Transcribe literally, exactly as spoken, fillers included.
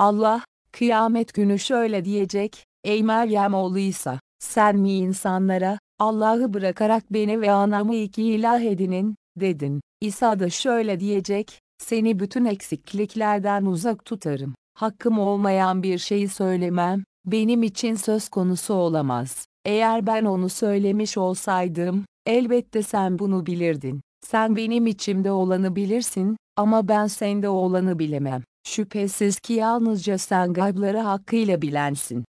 Allah, kıyamet günü şöyle diyecek: Ey Meryem oğlu İsa, sen mi insanlara, Allah'ı bırakarak beni ve anamı iki ilah edinin, dedin. İsa da şöyle diyecek: Seni bütün eksikliklerden uzak tutarım. Hakkım olmayan bir şeyi söylemem, benim için söz konusu olamaz. Eğer ben onu söylemiş olsaydım, elbette sen bunu bilirdin. Sen benim içimde olanı bilirsin, ama ben sende olanı bilemem. Şüphesiz ki yalnızca sen gaybları hakkıyla bilensin.